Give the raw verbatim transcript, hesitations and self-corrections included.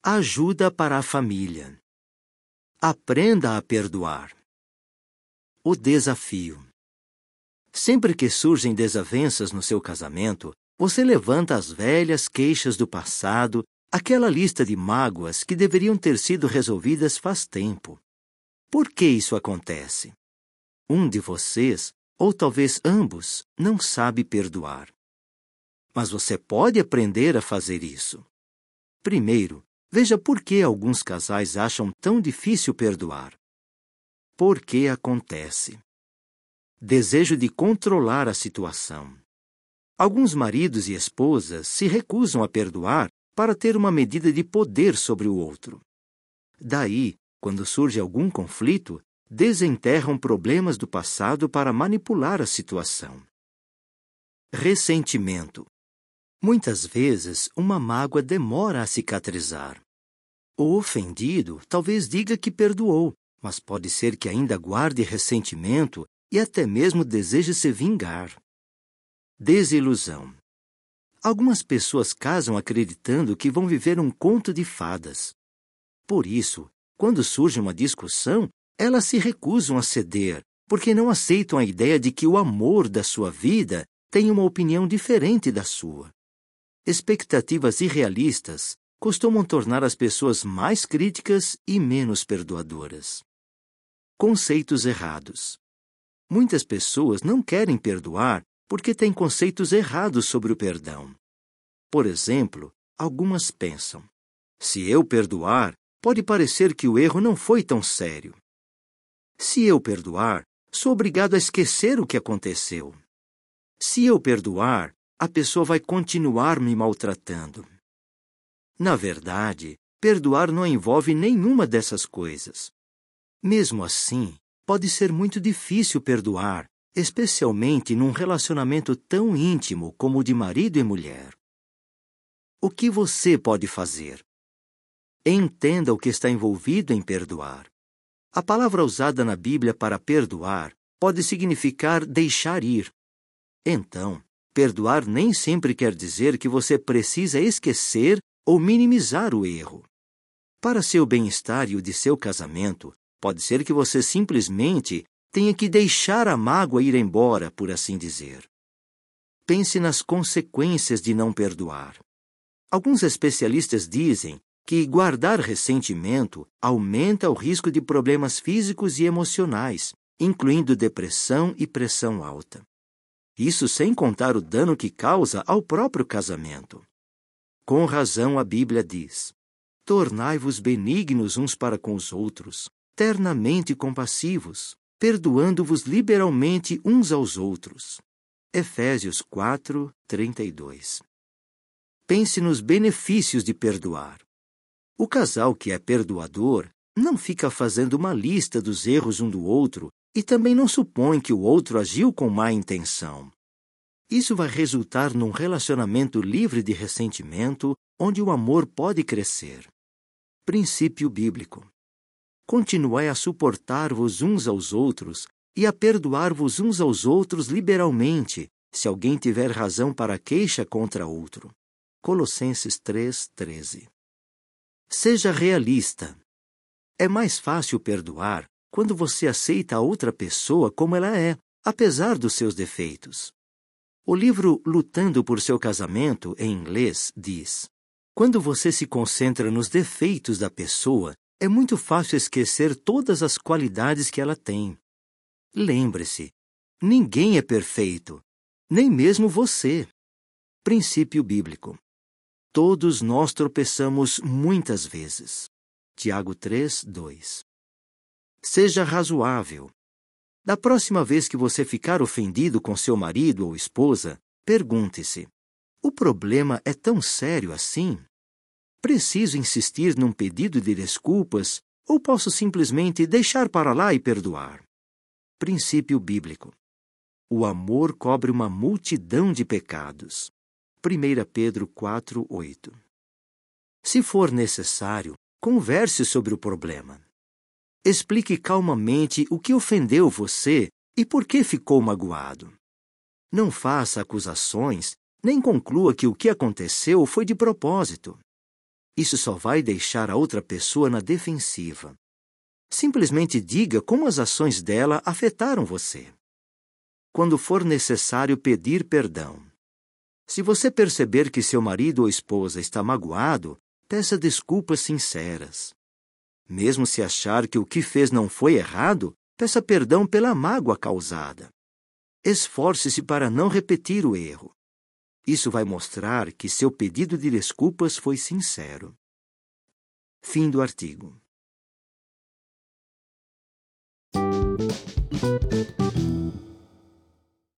Ajuda para a família. Aprenda a perdoar. O desafio. Sempre que surgem desavenças no seu casamento, você levanta as velhas queixas do passado, aquela lista de mágoas que deveriam ter sido resolvidas faz tempo. Por que isso acontece? Um de vocês, ou talvez ambos, não sabe perdoar. Mas você pode aprender a fazer isso. Primeiro, veja por que alguns casais acham tão difícil perdoar. Por que acontece? Desejo de controlar a situação. Alguns maridos e esposas se recusam a perdoar para ter uma medida de poder sobre o outro. Daí, quando surge algum conflito, desenterram problemas do passado para manipular a situação. Ressentimento. Muitas vezes, uma mágoa demora a cicatrizar. O ofendido talvez diga que perdoou, mas pode ser que ainda guarde ressentimento e até mesmo deseje se vingar. Desilusão. Algumas pessoas casam acreditando que vão viver um conto de fadas. Por isso, quando surge uma discussão, elas se recusam a ceder, porque não aceitam a ideia de que o amor da sua vida tem uma opinião diferente da sua. Expectativas irrealistas costumam tornar as pessoas mais críticas e menos perdoadoras. Conceitos errados. Muitas pessoas não querem perdoar porque têm conceitos errados sobre o perdão. Por exemplo, algumas pensam: se eu perdoar, pode parecer que o erro não foi tão sério. Se eu perdoar, sou obrigado a esquecer o que aconteceu. Se eu perdoar, a pessoa vai continuar me maltratando. Na verdade, perdoar não envolve nenhuma dessas coisas. Mesmo assim, pode ser muito difícil perdoar, especialmente num relacionamento tão íntimo como o de marido e mulher. O que você pode fazer? Entenda o que está envolvido em perdoar. A palavra usada na Bíblia para perdoar pode significar deixar ir. Então, perdoar nem sempre quer dizer que você precisa esquecer ou minimizar o erro. Para seu bem-estar e o de seu casamento, pode ser que você simplesmente tenha que deixar a mágoa ir embora, por assim dizer. Pense nas consequências de não perdoar. Alguns especialistas dizem que guardar ressentimento aumenta o risco de problemas físicos e emocionais, incluindo depressão e pressão alta. Isso sem contar o dano que causa ao próprio casamento. Com razão a Bíblia diz: tornai-vos benignos uns para com os outros, ternamente compassivos, perdoando-vos liberalmente uns aos outros. Efésios quatro, trinta e dois. Pense nos benefícios de perdoar. O casal que é perdoador não fica fazendo uma lista dos erros um do outro e também não supõe que o outro agiu com má intenção. Isso vai resultar num relacionamento livre de ressentimento, onde o amor pode crescer. Princípio bíblico. Continuai a suportar-vos uns aos outros e a perdoar-vos uns aos outros liberalmente, se alguém tiver razão para queixa contra outro. Colossenses três, treze. Seja realista. É mais fácil perdoar quando você aceita a outra pessoa como ela é, apesar dos seus defeitos. O livro Lutando por Seu Casamento, em inglês, diz: quando você se concentra nos defeitos da pessoa, é muito fácil esquecer todas as qualidades que ela tem. Lembre-se, ninguém é perfeito, nem mesmo você. Princípio bíblico. Todos nós tropeçamos muitas vezes. Tiago três, dois. Seja razoável. Da próxima vez que você ficar ofendido com seu marido ou esposa, pergunte-se: o problema é tão sério assim? Preciso insistir num pedido de desculpas ou posso simplesmente deixar para lá e perdoar? Princípio bíblico. O amor cobre uma multidão de pecados. primeira Pedro quatro, oito. Se for necessário, converse sobre o problema. Explique calmamente o que ofendeu você e por que ficou magoado. Não faça acusações, nem conclua que o que aconteceu foi de propósito. Isso só vai deixar a outra pessoa na defensiva. Simplesmente diga como as ações dela afetaram você. Quando for necessário pedir perdão. Se você perceber que seu marido ou esposa está magoado, peça desculpas sinceras. Mesmo se achar que o que fez não foi errado, peça perdão pela mágoa causada. Esforce-se para não repetir o erro. Isso vai mostrar que seu pedido de desculpas foi sincero. Fim do artigo.